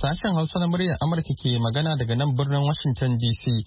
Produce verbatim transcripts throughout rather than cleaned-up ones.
Sashen Hausa na muryar Amurka ke magana daga nan birnin Washington D C.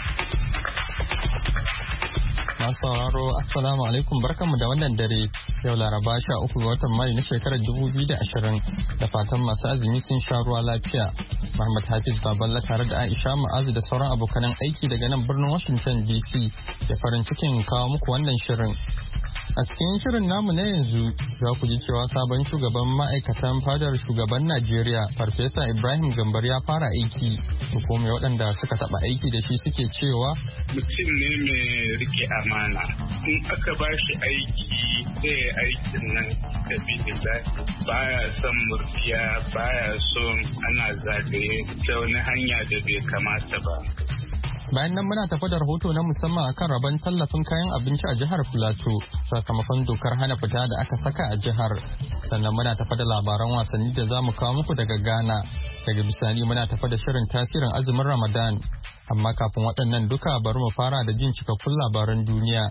Masu sauraro Assalamu alaikum barkanmu da wannan dare yau Laraba sha uku ga watan Mayu na shekarar dubu biyu da ashirin da fatan masu azumi sun sha ruwa lafiya. Muhammad Hafiz Baballa tare da Aisha Ma'azu da sauran abokanan aiki daga nan birnin Washington D C da farin cikin kawo muku wannan shirin. A cikin shirin namu na yanzu za ku ji cewa sabon shugaban ma'aikatan fadar shugaban Najeriya Farfesa Ibrahim Gambar ya fara aiki. Hukumai waɗanda suka taɓa aiki da shi suke cewa mutum ne mai rike amana. In aka ba shi aiki zai aikin nan da baya son murfiya baya son ana zagaye ta wani hanya da bai kamata ba. Bayan nan muna tafi da rahoto na musamman akan rabon tallafin kayan abinci a jihar Filato sakamakon dokar hana fita da aka saka a jihar. Sannan muna tafi da labaran wasanni da za mu kawo muku daga Ghana. Daga bisani muna tafi da shirin tasirin azumin Ramadan. Amma kafin waɗannan duka bari mu fara da jin cikakkun labaran duniya.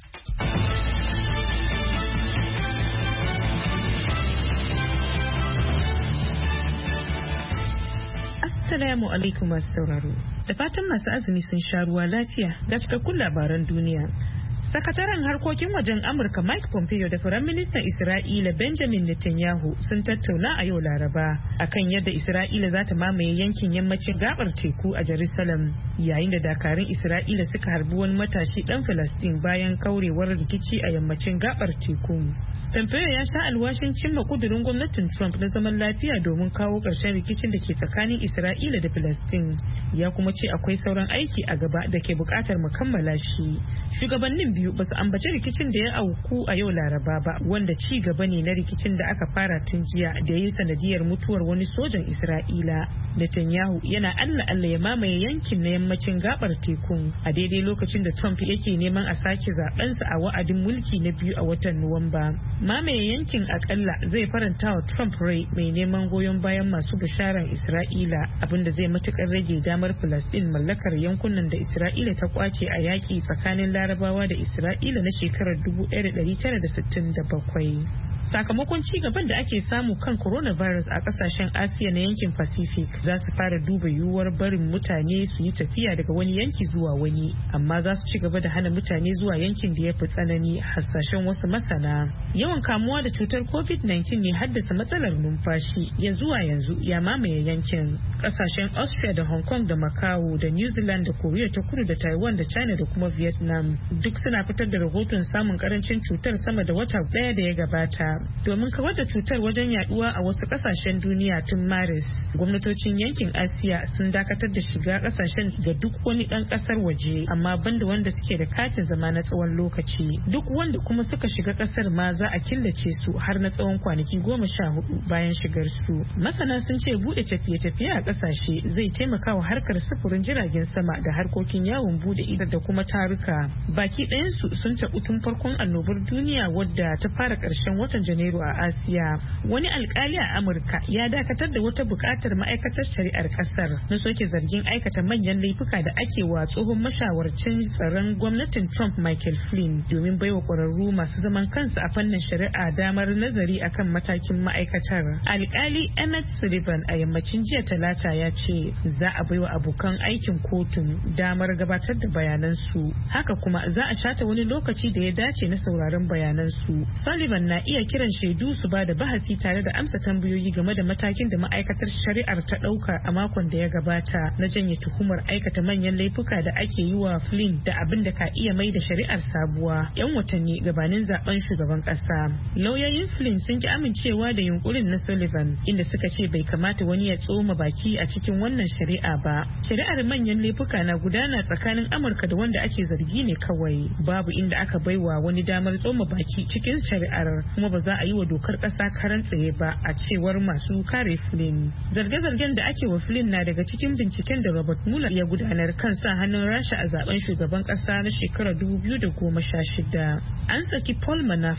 Assalamu alaikum masu sauraro. Da fatan masu azumi sun sha ruwa lafiya ga cikakkun labaran duniya. Sakataren harkokin wajen Amurka Mike Pompeo da Firaministan Isra'ila Benjamin Netanyahu sun tattauna a yau Laraba akan yadda Isra'ila za ta mamaye yankin yammacin gabar teku a Jerusalem yayin da dakarun Isra'ila suka harbi wani matashi dan Falastin bayan kaurewar rikici a yammacin gabar teku. Pompeo ya sha alwashin cimma kudurin gwamnatin Trump na zaman lafiya domin kawo ƙarshen rikicin da ke tsakanin Isra'ila da Falastin. Ya kuma ce akwai sauran aiki a gaba da ke buƙatar mu kammala shi. Shugabannin biyu ba su ambaci rikicin da ya auku a yau Laraba ba wanda ci gaba ne na rikicin da aka fara tun jiya da ya yi sanadiyar mutuwar wani sojan Isra'ila. Netanyahu yana Allah Allah ya mamaye yankin na yammacin gabar tekun a daidai lokacin da Trump yake neman a sake zabensa a wa'adin mulki na biyu a watan Nuwamba. Mamaye yankin akalla zai faranta wa Trump rai mai neman goyon bayan masu bisharar Isra'ila abinda zai matukar rage damar Palestine mallakar yankunan da Isra'ila ta kwace a yaki tsakanin Larabawa da Isra'ila na shekarar dubu ɗaya da ɗari tara da sittin da bakwai. Sakamakon ci gaban da ake samu kan coronavirus a kasashen Asiya na yankin Pacific za su fara duba yiwuwar barin mutane su yi tafiya daga wani yanki zuwa wani, amma za su ci gaba da hana mutane zuwa yankin da ya fi tsanani hasashen wasu masana. Yawan kamuwa da cutar covid nineteen ne haddasa matsalar numfashi ya zuwa yanzu ya mamaye yankin. Kasashen Austria da Hong Kong da Macau da New Zealand da Korea ta Kudu da Taiwan da China da kuma Vietnam duk suna fitar da rahoton samun karancin cutar sama da wata daya da ya gabata. Domin kawar da cutar wajen yaduwa a wasu kasashen duniya tun Maris, gwamnatocin yankin Asiya sun dakatar da shiga kasashen ga duk wani dan kasar waje, amma banda wanda suke da katin zama na tsawon lokaci. Duk wanda kuma suka shiga kasar ma za a killace su har na tsawon kwanaki goma sha hudu bayan shigar su. Masana sun ce bude tafiye-tafiye a kasashe zai taimaka wa harkar sufurin jiragen sama da harkokin yawon bude ido da kuma taruka. Baki ɗayan su sun taɓu tun farkon annobar duniya wadda ta fara ƙarshen watan Janairu a Asiya. Wani alkali a Amurka ya dakatar da wata bukatar ma'aikatar shari'ar kasar na soke zargin aikata manyan laifuka da ake wa tsohon mashawarcin tsaron gwamnatin Trump Michael Flynn domin baiwa kwararru masu zaman kansu a fannin shari'a damar nazari akan matakin ma'aikatar. Alkali Emmett Sullivan a yammacin jiya Talata ya ce za a baiwa abokan aikin kotun damar gabatar da bayanansu. Haka kuma za a shata wani lokaci da ya dace na sauraron bayanansu. Sullivan na iya kiran shaidu su ba da bahasi tare da amsa tambayoyi game da matakin da ma'aikatar shari'ar ta ɗauka a makon da ya gabata na janye tuhumar aikata manyan laifuka da ake yi wa Flynn da abin da ka iya mai da shari'ar sabuwa yan watanni gabanin zaben shugaban ƙasa. Lauyoyin Flynn sun ki amincewa da yunkurin na Sullivan inda suka ce bai kamata wani ya tsoma baki a cikin wannan shari'a ba. Shari'ar manyan laifuka na gudana tsakanin Amurka da wanda ake zargi ne kawai. Babu inda aka baiwa wani damar tsoma baki cikin shari'ar, kuma ba za a yi wa dokar kasa karan tsaye ba a cewar masu kare Flynn. Zarge-zargen da ake wa Flynn na daga cikin binciken da Robert Mueller ya gudanar kan sa hannun Rasha a zaben shugaban kasa na shekarar dubu biyu da goma sha shida. An saki Paul Manafort, tsohon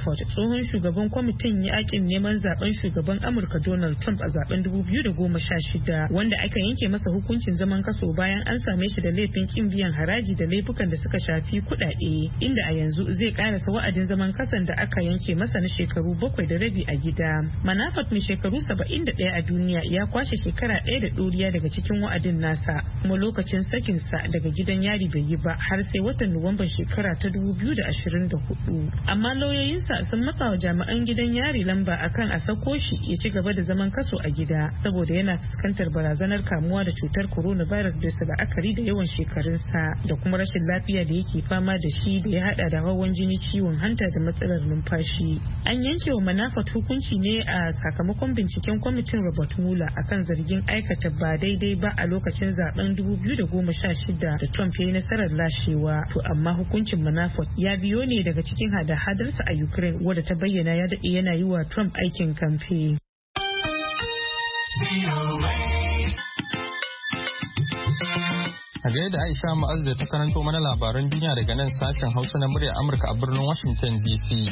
tsohon shugaban kwamitin yakin neman zaben shugaban Amurka Donald Trump a zaben dubu biyu da goma sha shida wanda aka yanke masa hukuncin zaman kaso bayan an same shi da laifin kin biyan haraji da laifukan da suka shafi kuɗaɗe, inda a yanzu zai karasa wa'adin zaman kasan da aka yanke masa na shekaru bakwai da rabi a gida. Manafort mai shekaru saba'in da ɗaya a duniya ya kwashe shekara ɗaya da ɗoriya daga cikin wa'adin nasa, kuma lokacin sakinsa daga gidan yari bai yi ba har sai watan Nuwamban shekara ta dubu biyu da ashirin da hudu. Amma lauyoyinsa sun matsa wa jami'an gidan yari lamba akan a sako shi ya ci gaba da zaman kaso a gida saboda yana fuskantar barazanar kamuwa da cutar coronavirus bisa la'akari da yawan shekarunsa da kuma rashin lafiya da yake fama da shi da ya hada da hawan jini, ciwon hanta da matsalar numfashi. An yanke wa Manafort hukunci ne a sakamakon binciken kwamitin Robert Mueller akan zargin aikata ba daidai ba a lokacin zaben dubu biyu da goma sha shida da Trump ya yi nasarar lashewa. To amma hukuncin Manafort ya biyo ne daga cikin hada-hadarsa a Ukraine wadda ta bayyana ya daɗe yana yi wa Trump aikin kamfe. A gaida Aisha Ma'az da ta karanto mana labaran duniya daga nan sashen Hausa na murya Amurka a birnin Washington D C.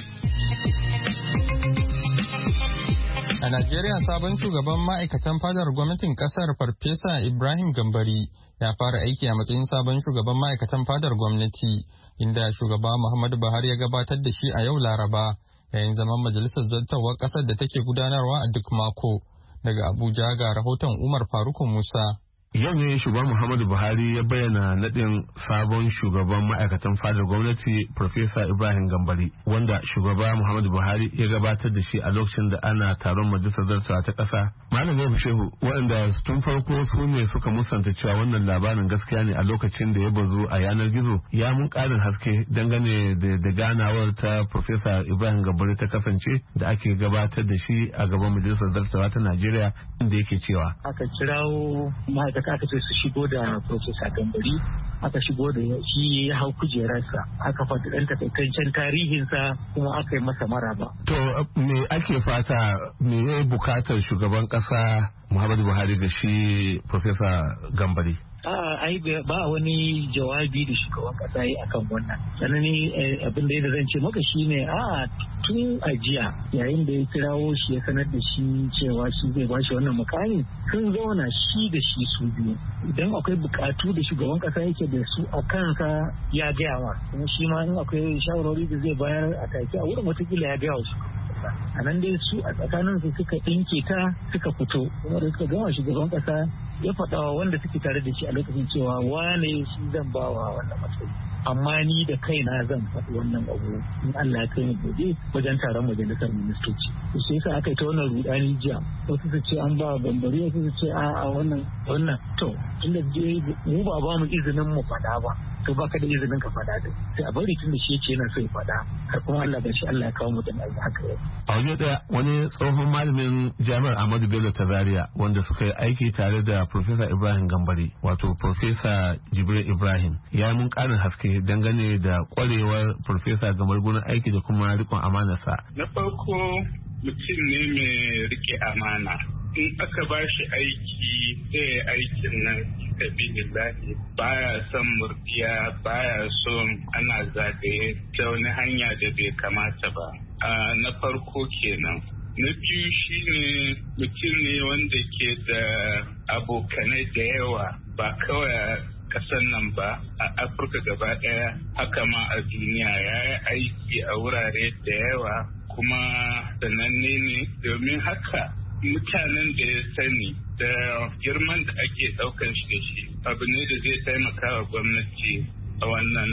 A Najeriya, sabon shugaban ma'aikatan fadar gwamnatin kasar Farfesa Ibrahim Gambari ya fara aiki a matsayin sabon shugaban ma'aikatan fadar gwamnati, inda shugaba Muhammadu Buhari ya gabatar da shi a yau Laraba yayin zaman majalisar zartarwar kasar da take gudanarwa a duk mako. Daga Abuja ga rahoton Umar Faruku Musa. Yau ne shugaban Muhammadu Buhari ya bayyana nadin sabon shugaban ma'aikatan fadar gwamnati Profesa Ibrahim Gambari, wanda shugaba Muhammadu Buhari ya gabatar da shi a lokacin da ana taron majalisar zartawa ta ƙasa. Malam Yabu Shehu, waɗanda tun farko su ne suka musanta cewa wannan labarin gaskiya ne a lokacin da ya bazu a yanar gizo, ya mun ƙarin haske dangane da ganawar ta Profesa Ibrahim Gambari ta kasance da ake gabatar da shi a gaban majalisar zartawa ta Najeriya, inda yake cewa. Aka kirawo ma'aikata aka ce su shigo da Profesa Gambari, aka shigo da shi ya hau kujerarsa, aka faɗi ɗan takaitaccen tarihinsa kuma aka yi masa maraba. To me ake fata, me ya bukatar shugaban ƙasa Muhammadu Buhari ga shi Profesa Gambari? A'a, ai ba wani jawabi da shugaban kasa yi akan wannan. Sannan ni abin da yadda zan ce maka shine a tun ajiya yayin da ya kirawo shi ya sanar da shi cewa shi zai bashi wannan mukami, sun zauna shi da shi su biyu. Idan akwai bukatu da shugaban kasa yake da su a kansa ya gaya wa, kuma shi ma in akwai shawarwari da zai bayar a take a wurin watakila ya gaya wa shi. A nan dai su a tsakaninsu suka ɗinke ta suka fito, kuma da suka gama shugaban kasa ya faɗa wanda suke tare da shi a lokacin cewa wane shi zan ba wa wannan matsayi, amma ni da kaina zan faɗi wannan abu in Allah ya kai ni gobe wajen taron majalisar ministoci. To sai yasa aka yi ta wannan rudani jiya, wasu su ce an ba Gambari, wasu su ce a wannan wannan to tunda mu ba ba mu izinin mu faɗa ba, to baka da izinin ka faɗa da sai a bari tun da shi yake yana so ya faɗa, har kuma Allah ba shi Allah ya kawo mu da aiki haka yau. A waje daya wani tsohon malamin jami'ar Ahmadu Bello ta Zaria wanda suka yi aiki tare da Profesa Ibrahim Gambari, wato Profesa Jibril Ibrahim, ya mun karin haske dangane da kwarewar Profesa Gambari gurin aiki da kuma rikon amanarsa. Na farko mutum ne mai rike amana. In aka ba shi aiki sai aikin nan sabilillahi, baya son murdiya, baya son ana zagaye ta wani hanya da bai kamata ba. Na farko kenan. Na biyu shine mutum ne wanda ke da abokanai da yawa, ba kawai kasan nan ba, a Afirka gaba daya, haka ma a duniya. Ya yi aiki a wurare da yawa kuma sananne ne, domin haka mutanen da ya sani da girman da ake daukan shi da shi abu ne da zai taimaka wa gwamnati a wannan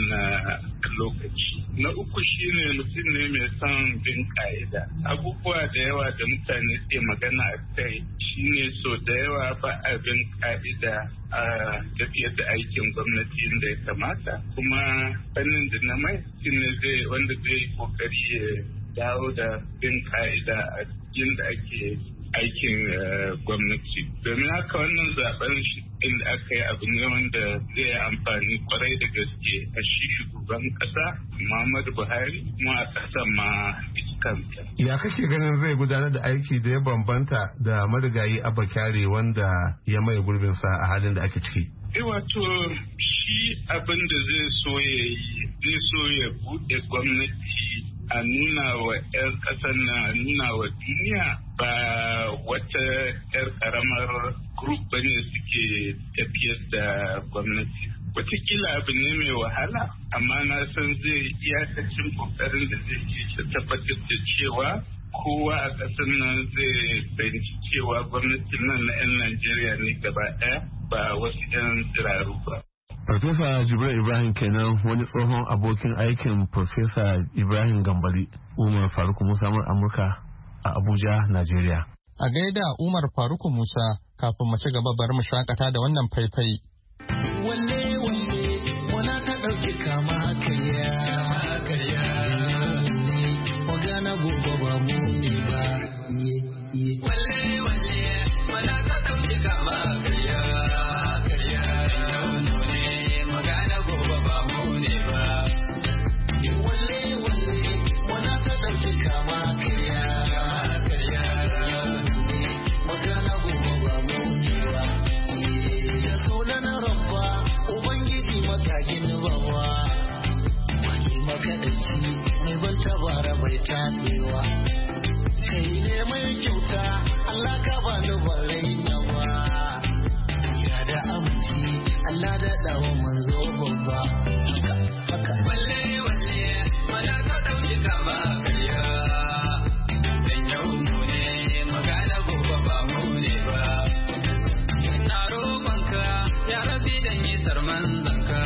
lokaci. Na uku shine mutum ne mai son bin ka'ida. Abubuwa da yawa da mutane ke magana a kai shine so da yawa ba a bin ka'ida a tafiyar da aikin gwamnati da ya kamata, kuma fannin da na mai shine zai wanda zai kokari ya dawo da bin ka'ida a cikin da ake aikin gwamnati. Domin haka wannan zaben inda aka yi abu ne wanda zai amfani kwarai da gaske a shi shugaban kasa Muhammadu Buhari kuma a kasan ma kanta. Ya kake ganin zai gudanar da aiki da ya bambanta da marigayi Abba Kyari wanda ya maye gurbinsa a halin da ake ciki? Eh wato shi abin da zai so ya yi, zai so ya buɗe gwamnati a nuna wa 'yan ƙasar nan a nuna wa duniya ba wata 'yar ƙaramar group bane suke tafiyar da gwamnati. Wataƙila abu ne mai wahala, amma na san zai iyakacin ƙoƙarin da zai yi tabbatar da cewa kowa a ƙasar nan zai fahimci cewa gwamnatin nan na 'yan Najeriya ne gaba ɗaya ba wasu 'yan tsiraru ba. Farfesa Jibril Ibrahim kenan wani tsohon abokin aikin Farfesa Ibrahim Gambari. Umar Faruk Musa Amurka a Abuja, Najeriya. A gaida Umar Faruk Musa, kafin mu ci gaba bari mu shakata da wannan faifai. Walle walle wana ta ɗauki kama karya karya magana gobe ba mu ne ba. Walle walle wana ta ɗauki kama karya karya magana gobe ba mu ne ba. Walle walle wana ta ɗauki kama karya karya magana gobe ba mu ne ba. Ya sunan rabba ubangiji makagin bawa wani makadaci mai ban tabara bai taɗewa. Kai ne mai kyauta Allah ka ba ni barai nawa. Ya da aminci Allah da dawo manzo babba. Haka walle walle mana ka dauki kama karya. Dan yau mu ne magana gobe ba mu ne ba. Na roƙonka ya rabi dan yi sarman zanka.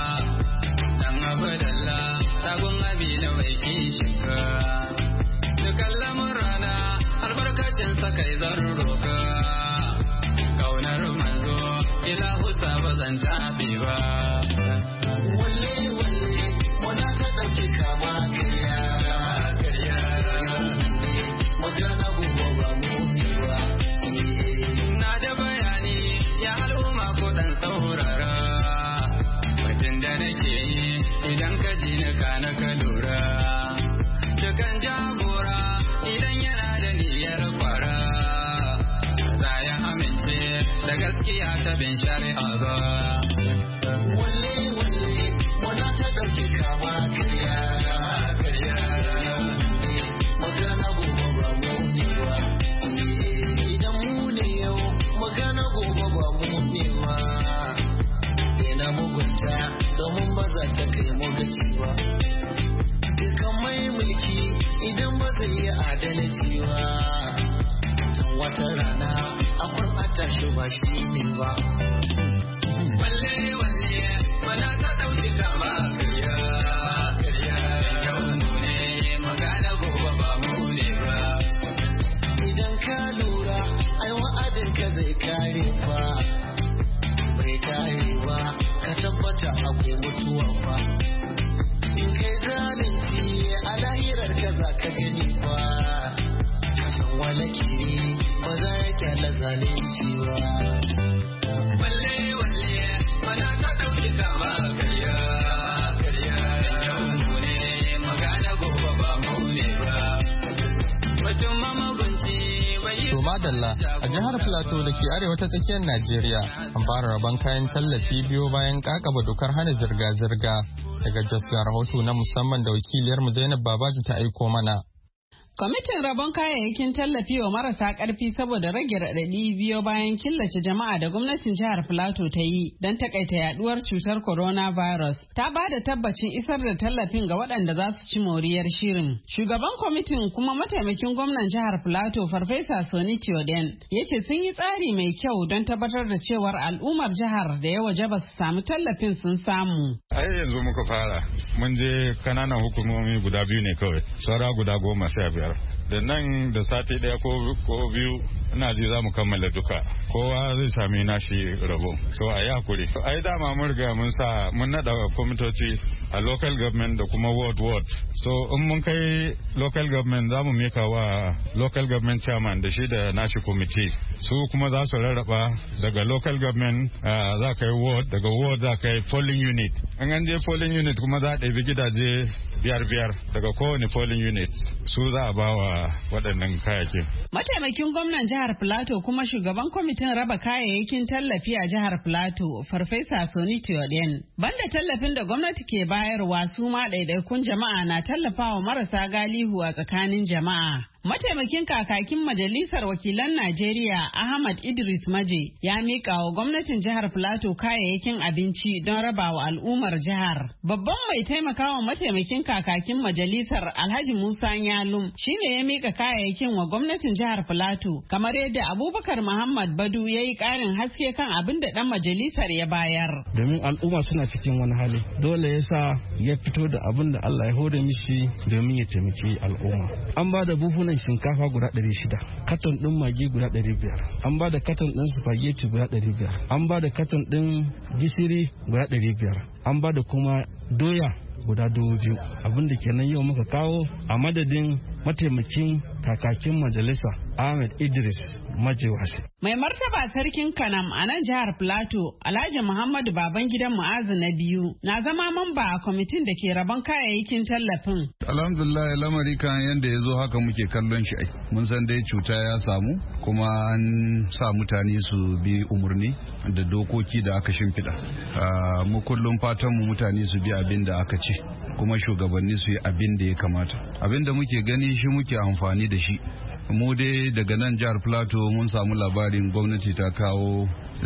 Dan abadalla sabon abi na mai kishinka. Dukan lamurana albarkacin sa kai zan roka. Kaunar manzo ilahu sa ba zan tafi ba. Walle walle wana ta ɗauki kama karya karya magana gobe ba mu ne ba. Na da bayani ya al'umma ko dan saurara. Batun da nake yi idan ka ji ni ka na ka lura. Dukan jagora idan yana da niyyar kwara. Za ya amince da gaskiya ta bin shari'a ba. Walle walle wana ta ɗauki kama karya karya magana gobe ba mu ne ba. Idan mu ne yau magana gobe ba mu ne ba. Ina mugunta domin ba za ta kai mu gaci ba. Dukan mai mulki idan ba zai yi adalci ba. Tun wata rana akwai atashi ba shi ne ba. Walle walle mana ta ɗauki kama karya karya yau mu ne magana gobe ba mu ne ba. Idan ka lura ai wa'adin ka zai kare ba. Bai kare ba ka tabbata akwai mutuwa ba. In kai zalunci a lahirar ka za ka gani ba. San wala kiri ba za ya kyala zalunci ba. Walle walle mana ta ɗauki kama karya karya yau mu ne magana gobe ba mu ne ba. Mutum mamagunci bai yi. To madalla a jihar Plateau da ke arewa ta tsakiyar Najeriya an fara rabon kayan tallafi biyo bayan kakaba dokar hana zirga-zirga. Daga Jos ga rahoto na musamman da wakiliyarmu Zainab Babaji ta aiko mana. Kwamitin rabon kayayyakin tallafi wa marasa ƙarfi saboda rage raɗaɗi biyo bayan killace jama'a da gwamnatin jihar Filato ta yi don takaita yaduwar cutar coronavirus ta ba da tabbacin isar da tallafin ga waɗanda za su ci moriyar shirin. Shugaban kwamitin kuma mataimakin gwamnan jihar Filato Farfesa Soni Tioden ya ce sun yi tsari mai kyau don tabbatar da cewar al'ummar jihar da ya wajaba su samu tallafin sun samu. Ai yanzu muka fara mun je kananan hukumomi guda biyu ne kawai, saura guda goma sha biyar. Da nan da sati daya ko biyu ina ji za mu kammala duka, kowa zai sami nashi rabo, so a yi hakuri. Ai dama mun riga mun sa mun nada kwamitoci a local government da kuma ward ward, so in mun kai local government za mu mika wa local government chairman da shi da nashi committee, su kuma za su rarraba daga local government za ka yi ward, daga ward za ka yi polling unit, in an je polling unit kuma za a ɗabi gidaje biyar biyar daga kowane polling unit, su za a ba wa waɗannan kayakin. Mataimakin gwamnan jihar Plateau kuma shugaban kwamitin kwamitin raba kayayyakin tallafi a jihar Plateau, Farfesa Soni Theoden. Banda tallafin da gwamnati ke bayarwa, su ma ɗaiɗaikun jama'a na tallafawa marasa galihu a tsakanin jama'a. Mataimakin kakakin Majalisar Wakilan Najeriya Ahmad Idris Maje ya miƙa wa gwamnatin jihar Plateau kayayyakin abinci don rabawa al'ummar jihar. Babban mai taimakawa mataimakin kakakin majalisar Alhaji Musa Yalum shine ya miƙa kayayyakin wa gwamnatin jihar Plateau, kamar yadda Abubakar Muhammad Badu ya yi ƙarin haske kan abin da ɗan majalisar ya bayar. Domin al'umma suna cikin wani hali, dole ya sa ya fito da abin da Allah ya hore mishi domin ya taimaki al'umma. An ba da buhunan shinkafa guda ɗari shida, katon ɗin magi guda ɗari biyar, an ba da katon ɗin spaghetti guda ɗari biyar, an ba da katon ɗin gishiri guda ɗari biyar, an ba da kuma doya guda dubu biyu. Abin da kenan yau muka kawo a madadin mataimakin kakakin majalisa Ahmed Idris Majewasi. Mai martaba sarkin Kanam a nan jihar Plateau, Alhaji Muhammadu Babangidan Mu'azu na biyu, na zama mamba a kwamitin da ke rabon kayayyakin tallafin. Alhamdulillah, lamari kan yadda ya zo haka muke kallon shi. Mun san dai cuta ya samu, kuma an sa mutane su bi umarni da dokoki da aka shimfiɗa. Mu kullum fatan mu mutane su bi abin da aka ce, kuma shugabanni su yi abin da ya kamata. Abin da muke gani shi muke amfani da shi. Mu dai daga nan jihar Plateau mun samu labarin gwamnati ta kawo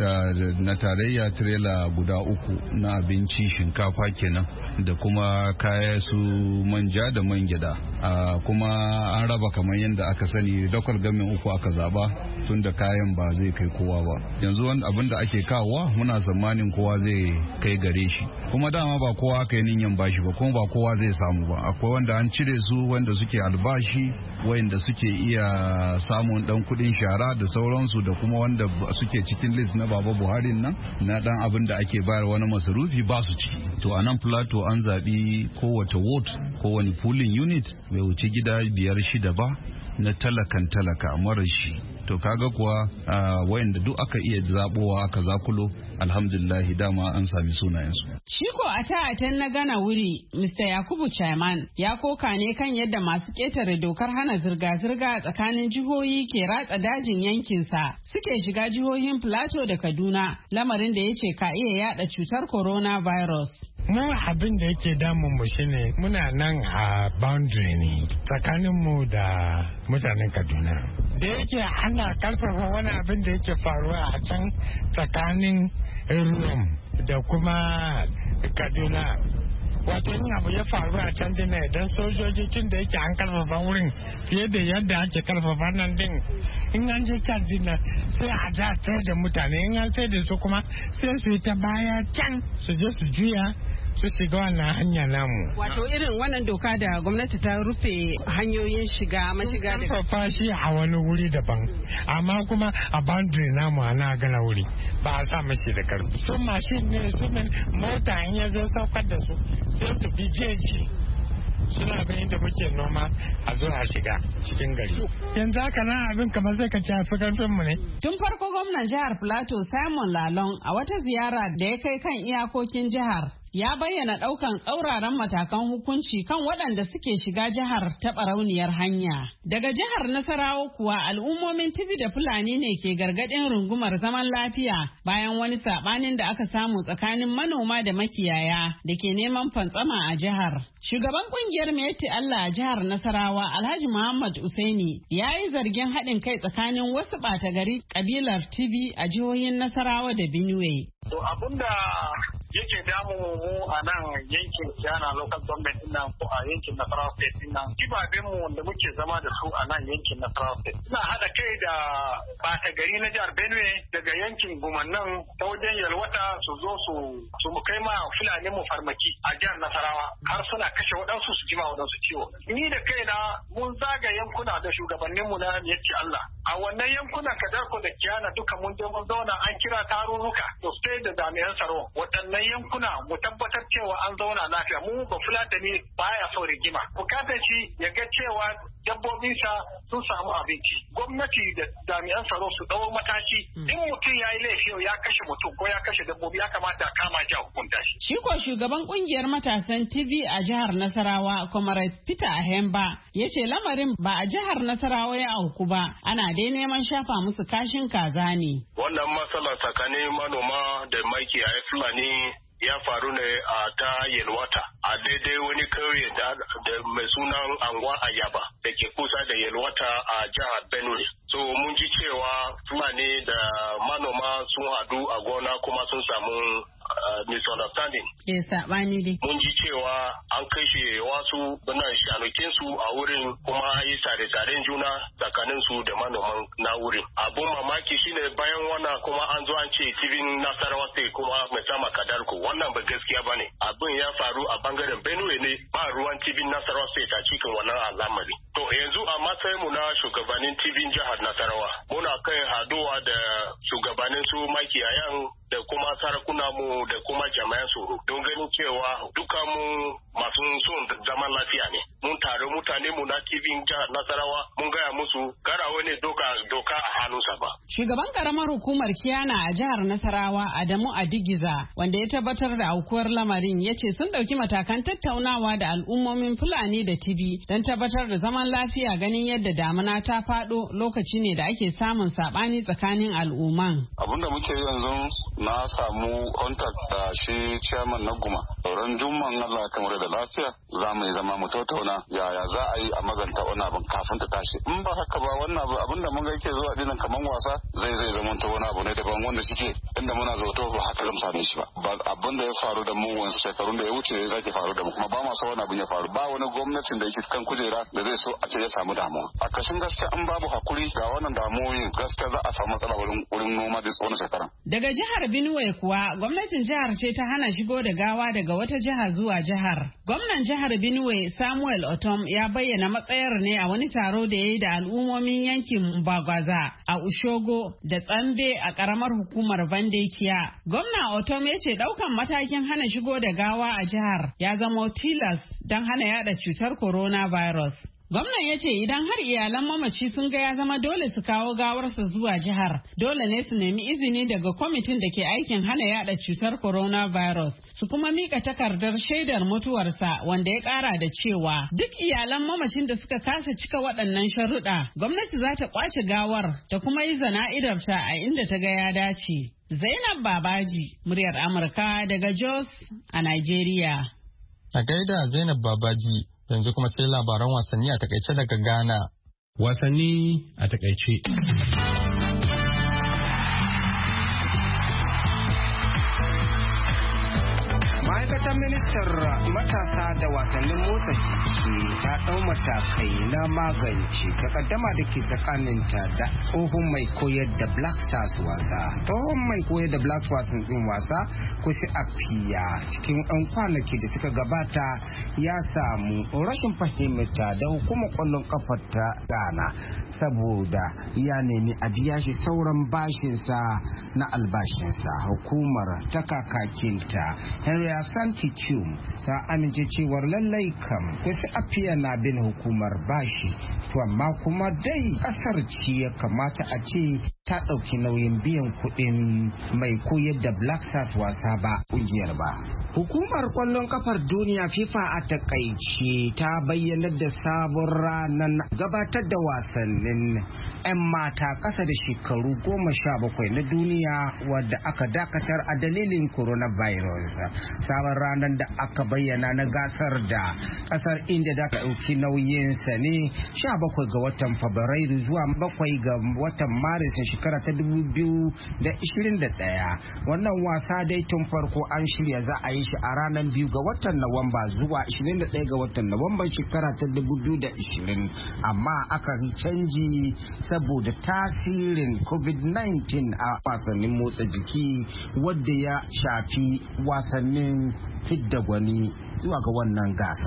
na tarayya tirela guda uku na abinci, shinkafa kenan, da kuma kaya su manja da man gyada. Kuma an raba kamar yadda aka sani, dakwal gamin uku aka zaba, tun da kayan ba zai kai kowa ba. Yanzu wani abin da ake kawowa muna tsammanin kowa zai kai gare shi, kuma dama ba kowa aka yi niyan bashi ba, kuma ba kowa zai samu ba. Akwai wanda an cire su, wanda suke albashi, wanda suke iya samun dan kudin shara da sauransu, da kuma wanda suke cikin list na baba Buhari nan na dan abin da ake bayar wani masarufi ba su ciki. To a nan Plateau an zaɓi kowace ward, kowane polling unit bai wuce gida biyar shida ba na talakan talaka marar shi. To kaga kuwa wayanda duk aka iya zabowa aka zakulo, alhamdulillah dama an sami sunayensu. Shiko a ta'atan na gana wuri, Mister Yakubu Chaiman ya koka ne kan yadda masu ƙetare dokar hana zirga-zirga tsakanin jihohi ke ratsa dajin yankinsa suke shiga jihohin Plateau da Kaduna, lamarin da ya ce ka iya yada cutar coronavirus. Mu abin da yake damun mu shine muna nan a boundary ne tsakanin mu da mutanen Kaduna. Da yake ana karfafa wani abin da yake faruwa a can tsakanin Rum da kuma Kaduna. Wato yin abu ya faru a can dina idan sojoji tun da yake an karfafa wurin fiye da yadda ake karfafa nan din, in an je can dina sai a ja tsaye da mutane, in an tsaye da su kuma sai su yi ta baya can su je su juya su shiga wannan hanya namu. Wato irin wannan doka da gwamnati ta rufe hanyoyin shiga mashiga da karfafa shi a wani wuri daban, amma kuma a boundary namu ana gana wuri ba a sa mashi da karfi. Su mashin ne su mota in ya zo saukar da su sai su bi jeji suna ganin da muke noma a zo a shiga cikin gari. Yanzu haka na abin kamar zai ka ci a fi karfin mu ne. Tun farko gwamnan jihar Plateau Simon Lalong a wata ziyara da ya kai kan iyakokin jihar ya bayyana ɗaukan tsauraran matakan hukunci kan waɗanda suke shiga jihar ta barauniyar hanya. Daga jihar Nasarawa kuwa al'ummomin Tibi da Fulani ne ke gargaɗin rungumar zaman lafiya bayan wani saɓanin da aka samu tsakanin manoma da makiyaya da ke neman fantsama a jihar. Shugaban ƙungiyar Meti Allah a jihar Nasarawa Alhaji Muhammad Usaini ya yi zargin haɗin kai tsakanin wasu ɓata gari ƙabilar Tibi a jihohin Nasarawa da Benue. To abinda yake damu mu a nan yankin Kiana local government din nan ko a yankin Nasarawa state din nan, kibaben mu da muke zama da su a nan yankin Nasarawa state suna hada kai da bata gari na jihar Benue daga yankin Gumannan ta wajen Yalwata su zo su su mu kai ma Fulani mu farmaki a jihar Nasarawa har suna kashe waɗansu su jima waɗansu ciwo. Ni da kaina mun zaga yankuna da shugabannin mu na Yatti Allah a wannan yankunan Kadarko da Kiana duka mun je mun zauna an kira tarurruka to sai da jami'an tsaro waɗannan yankuna mu tabbatar cewa an zauna lafiya. Mu ba Fulatani baya so rigima. Bukatar shi ya ga cewa dabbobinsa sun samu abinci. Gwamnati da jami'an tsaro su ɗau mataki. In mutum ya yi laifi ya kashe mutum ko ya kashe dabbobi ya kamata a kama shi a hukunta shi. Shi ko shugaban kungiyar matasan T V a jihar Nasarawa, Comrade Peter Ahemba, ya ce lamarin ba a jihar Nasarawa ya auku ba, ana dai neman shafa musu kashin kaza ne. Wannan matsala tsakanin manoma da makiyaya Fulani ya faru ne a ta Yelwata a daidai wani kauye da mai sunan Angwa Ayaba da ke kusa da Yelwata a jihar Benue. So mun ji cewa Fulani da manoma sun hadu a gona kuma sun samu Uh, misunderstanding. Yes, sabani dai. Mun ji cewa an kashe wasu bunan shanukin su a wurin kuma yi tare-taren juna tsakanin su da manoman na wurin. Abun mamaki shine bayan wannan kuma an zo an ce tibin Nasarawa State kuma mai sama Kadarko. Wannan ba gaskiya bane. Abin ya faru a bangaren Benue ne, ba ruwan tibin Nasarawa State a cikin wannan al'amari. To yanzu a matsayin mu na shugabannin tibin jihar Nasarawa, muna kai haduwa da shugabannin su makiyayan da kuma sarakuna mu da kuma jama'an tsaro don ganin cewa duka mu masu son zaman lafiya ne. Mun tare mutane mu na tibin jihar Nasarawa mun gaya musu kara wani doka doka a hannunsa ba. Shugaban karamar hukumar Kiyana a jihar Nasarawa Adamu Adigiza wanda ya tabbatar da aukuwar lamarin ya ce sun dauki matakan tattaunawa da al'ummomin Fulani da Tibi don tabbatar da zaman lafiya ganin yadda damuna ta faɗo lokaci ne da ake samun sabani tsakanin al'umman. Abinda muke yanzu na samu contact da shi chairman na Guma. Ran Jumman Allah kamar da lafiya za mu yi zama mu tattauna yaya za a yi a maganta wannan abin kafin ta tashi. In ba haka ba wannan abu abinda mun ga yake zuwa dinan kaman wasa zai zai zama ta wani abu ne daban wanda suke inda muna zato ba haka zan same shi ba. Ba abin da ya faru da mu wasu shekarun da ya wuce ya zaki faru da mu kuma ba ma so wani abin ya faru. Ba wani gwamnatin da yake kan kujera da zai so a ce ya samu damuwa. A kashin gaskiya in babu hakuri ga wannan damuwoyin gaskiya za a samu matsala wurin wurin noma da tsawon shekara. Daga jihar Benue kuwa gwamnatin jihar ce ta hana shigo da gawa daga wata jiha zuwa jihar. Gwamnan jihar Benue Samuel Otom ya bayyana matsayar ne a wani taro da ya yi da al'ummomin yankin Bagwaza a Ushogo da Tsambe a karamar hukumar Vandekiya. Gwamna Otom ya ce daukan matakin hana shigo da gawa a jihar ya zama tilas don hana yada cutar coronavirus. Gwamnan ya ce idan har iyalan mamaci sun ga ya zama dole su kawo gawarsa zuwa jihar, dole ne su nemi izini daga kwamitin da ke aikin hana yada cutar coronavirus, su kuma mika takardar shaidar mutuwarsa wanda ya kara da cewa duk iyalan mamacin da suka kasa cika waɗannan sharuɗa, gwamnati za ta kwace gawar ta kuma yi zana'idarta a inda ta ga ya dace. Zainab Babaji, muryar Amurka daga Jos a Nigeria. A gaida Zainab Babaji. Yanzu kuma sai labaran wasanni a takaice daga Ghana. Wasanni a takaice. ma'aikatar ministar matasa da wasannin motsa jiki ta ɗau matakai na magance takaddama da ke tsakaninta da tsohon mai koyar da Black Stars wasa. Tsohon mai koyar da Black Stars din wasa Kwesi Appiah cikin ɗan kwanaki da suka gabata ya samu rashin fahimta da hukumar ƙwallon kafar ta Ghana saboda ya nemi a biya shi sauran bashinsa na albashinsa. Hukumar ta kakakinta Henry Asante Cum ta amince cewar lallai kam Kwesi Appiah na bin hukumar bashi, to amma kuma dai kasar ce ya kamata a ce ta ɗauki nauyin biyan kuɗin mai koyar da Black Stars wasa ba ƙungiyar ba. Hukumar ƙwallon kafar duniya FIFA a takaice ta bayyana da sabon ranar gabatar da wasannin 'yan mata ƙasa da shekaru goma sha bakwai na duniya wadda aka dakatar a dalilin coronavirus. Sabon ranar da aka bayyana na gasar da ƙasar India da aka ɗauki nauyinsa ne sha bakwai ga watan Fabrairu zuwa bakwai ga watan Maris shekara ta dubu biyu da ishirin da ɗaya. Wannan wasa dai tun farko an shirya za a yi shi a ranar biyu ga watan Nuwamba zuwa ishirin da ɗaya ga watan Nuwamba shekara ta dubu biyu da ishirin, amma aka yi canji saboda tasirin covid nineteen a wasannin motsa jiki wadda ya shafi wasannin fidda gwani zuwa ga wannan gasa.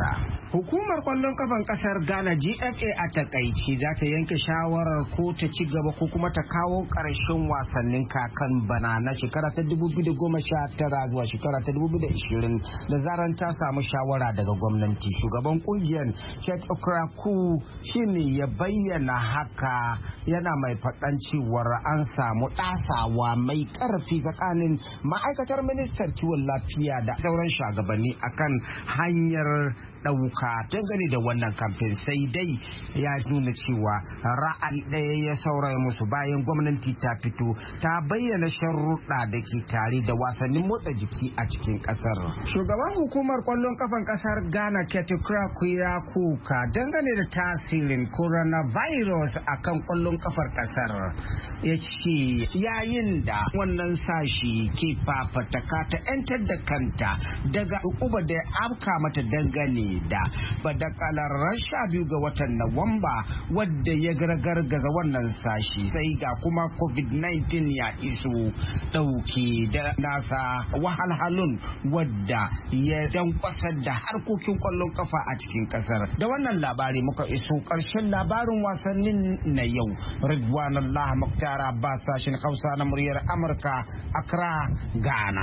Hukumar kwallon kafan kasar Ghana G F A a takaici za ta yanke shawarar ko ta ci gaba ko kuma ta kawo ƙarshen wasannin kakan bana na shekara ta dubu biyu da goma sha tara zuwa shekara ta dubu biyu da ashirin da zaran ta samu shawara daga gwamnati. Shugaban kungiyar Kate Okraku shine ya bayyana haka, yana mai faɗan cewar an samu ɗasawa mai ƙarfi tsakanin ma'aikatar ministan kiwon lafiya da sauran shugabanni akan hanyar ɗauka dangane da wannan kamfen, sai dai ya nuna cewa ra'ayi ɗaya ya sauraya musu bayan gwamnati ta fito ta bayyana sharuɗa da ke tare da wasannin motsa jiki a cikin ƙasar. Shugaban hukumar kwallon kafan ƙasar Ghana Ketikra ya kuka dangane da tasirin coronavirus akan kwallon kafar ƙasar. Ya ce yayin da wannan sashi ke fafataka ta 'yantar da kanta daga uba da afka mata dangane da badakalar rasha biyu ga watan Nuwamba wadda ya gargargaza wannan sashi, sai ga kuma covid nineteen ya iso dauke da nasa wahalhalun wadda ya dankwasar da harkokin kwallon kafa a cikin kasar. Da wannan labari muka iso karshen labarin wasannin na yau. Ridwanullah Muktar Abbas, sashen Hausa na muryar Amurka, Accra, Ghana.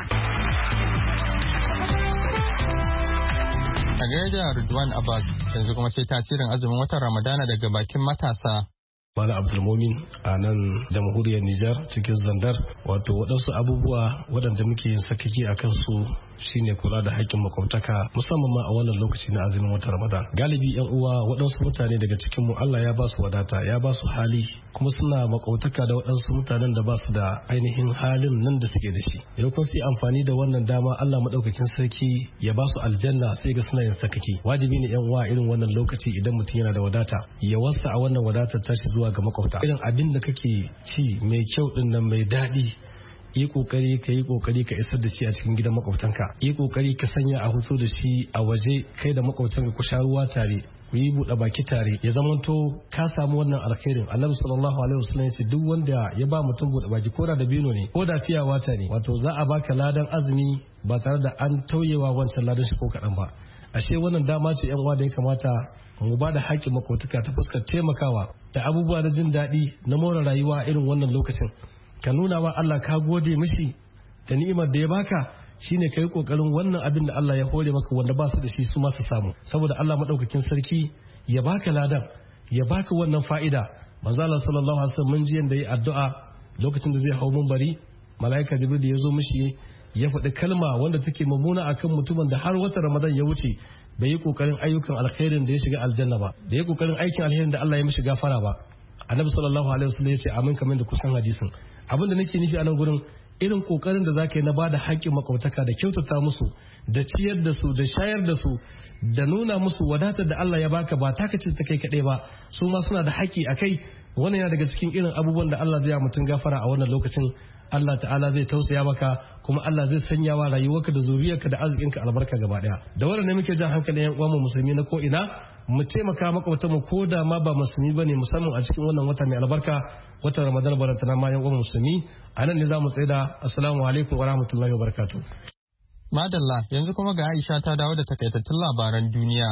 A gaida Ridwan Abbas, yanzu kuma sai tasirin azumin watan Ramadana daga bakin matasa. Malam Abdulmumin a nan jamhuriyar Nijar cikin Zandar, wato waɗansu abubuwa waɗanda muke yin sakaki a kansu shine kula da haƙƙin makwabtaka, musamman ma a wannan lokaci na azumin watan Ramadan. Galibi yan uwa waɗansu mutane daga cikin mu Allah ya ba su wadata, ya ba su hali, kuma suna makwabtaka da waɗansu mutanen da ba su da ainihin halin nan da suke da shi. Yau kun sai amfani da wannan dama Allah madaukakin sarki ya ba su aljanna, sai ga suna yin sakaki. Wajibi ne yan uwa irin wannan lokaci idan mutum yana da wadata ya wasa a wannan wadatar tashi zuwa ga makwabta. Irin abin da kake ci mai kyau din nan mai daɗi, yi kokari ka yi kokari ka isar da shi a cikin gidan makwabtanka. Yi kokari ka sanya a hutu da shi a waje, kai da makwabtanka ku sha ruwa tare, ku yi buɗe baki tare, ya zamanto ka samu wannan alkhairin. Annabi sallallahu alaihi wasallam yace duk wanda ya ba mutum buɗe baki ko da dabino ne ko da fiya wata ne, wato za a baka ladan azumi ba tare da an tauyewa wancan ladan shi ko kaɗan ba. Ashe wannan dama ce yan uwa da ya kamata mu ba da haƙƙin makwabtaka ta fuskar taimakawa da abubuwa na jin daɗi na more rayuwa irin wannan lokacin. Ka nuna wa Allah ka gode mishi da ni'imar da ya baka, shine kai kokarin wannan abin da Allah ya hore maka wanda ba su da shi su ma su samu, saboda Allah madaukakin sarki ya baka ladan, ya baka wannan fa'ida. Manzo Allah sallallahu alaihi wasallam mun ji yanda yi addu'a lokacin da zai hau munbari, malaika Jibril da ya zo mishi ya faɗi kalma wanda take mummuna akan mutumin da har wata Ramadan ya wuce bai yi kokarin ayyukan alkhairin da ya shiga aljanna ba, da ya kokarin aikin alkhairin da Allah ya mishi gafara ba. Annabi sallallahu alaihi wasallam ya ce amin kamar da kusan hadisin. Abin da nake nufi a nan gurin, irin kokarin da zaka yi na bada haƙƙin makwabtaka da kyautata musu, da ciyar da su, da shayar da su, da nuna musu wadatar da Allah ya baka ba taka ce ta kai kaɗai ba, su ma suna da haƙƙi a kai. Wannan yana daga cikin irin abubuwan da Allah zai ya mutum gafara a wannan lokacin. Allah ta'ala zai tausaya maka, kuma Allah zai sanya wa rayuwarka da zuriyarka da arzikinka albarka gaba daya. Da wannan ne muke jan hankalin yan uwan musulmi na ko ina mu taimaka makwabta mu ko da ma ba musulmi bane, musamman a cikin wannan wata mai albarka, watan Ramadan barantana ma yan uwan musulmi. A nan ne za mu tsaya da assalamu alaikum wa rahmatullahi wa barakatuh. Madalla, yanzu kuma ga Aisha ta dawo da takaitattun labaran duniya.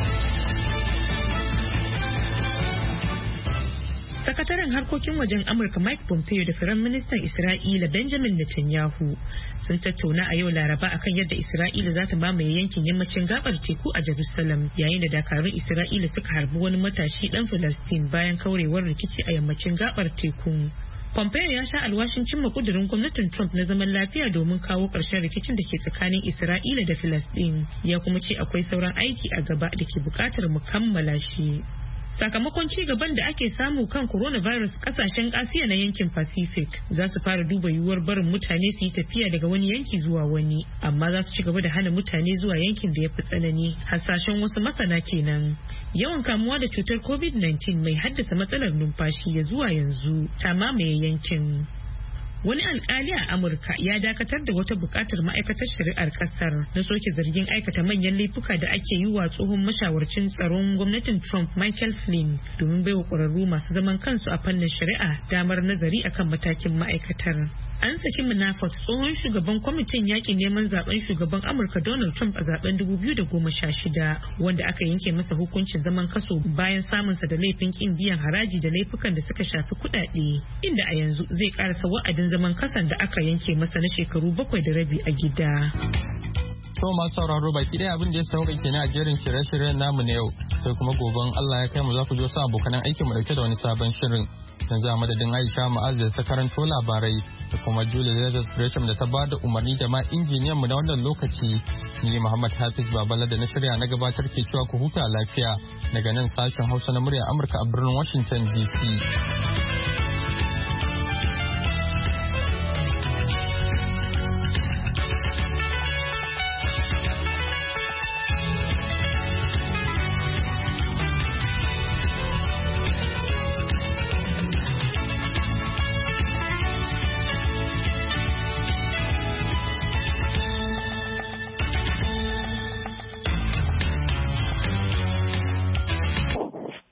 Sakataren harkokin wajen Amurka Mike Pompeo da Firayim Ministan Isra'ila Benjamin Netanyahu sun tattauna a yau Laraba akan yadda Isra'ila za ta mamaye yankin yammacin gabar teku a Jerusalem, yayin da dakarun Isra'ila suka harbi wani matashi dan Filistin bayan kaurewar rikici a yammacin gabar tekun. Pompeo ya sha alwashin cimma kudurin gwamnatin Trump na zaman lafiya domin kawo ƙarshen rikicin da ke tsakanin Isra'ila da Filistin. Ya kuma ce akwai sauran aiki a gaba da ke buƙatar mu kammala shi. Sakamakon ci gaban da ake samu kan coronavirus, kasashen Asiya na yankin Pacific za su fara duba yiwuwar barin mutane su yi tafiya daga wani yanki zuwa wani, amma za su ci gaba da hana mutane zuwa yankin da ya fi tsanani, hasashen wasu masana kenan. Yawan kamuwa da cutar covid nineteen mai haddasa matsalar numfashi ya zuwa yanzu ta mamaye yankin. Wani alkali a Amurka ya dakatar da wata bukatar ma'aikatar shari'ar kasar na soke zargin aikata manyan laifuka da ake yi wa tsohon mashawarcin tsaron gwamnatin Trump Michael Flynn, domin baiwa ƙwararru masu zaman kansu a fannin shari'a damar nazari akan matakin ma'aikatar. An saki Manafort, tsohon shugaban kwamitin yakin neman zaben shugaban Amurka Donald Trump a zaben dubu biyu da goma sha shida, wanda aka yanke masa hukuncin zaman kaso bayan samunsa da laifin kin biyan haraji da laifukan da suka shafi kuɗaɗe, inda a yanzu zai karasa wa'adin zaman kasan da aka yanke masa na shekaru bakwai da rabi a gida. To masu sauraro baki ɗaya abin da ya sauka kenan a jerin shirye-shiryen namu na yau, sai kuma goben Allah ya kai mu za ku jo sa abokanan aikin mu dauke da wani sabon shirin. Yanzu a madadin Aisha Ma'az da ta karanto labarai da kuma Julie Lazarus Gresham da ta ba da umarni da ma injiniyan mu na wannan lokaci, ni Muhammad Hafiz Babala da na shirya na gabatar ke cewa ku huta lafiya daga nan sashen Hausa na murya Amurka a birnin Washington D C.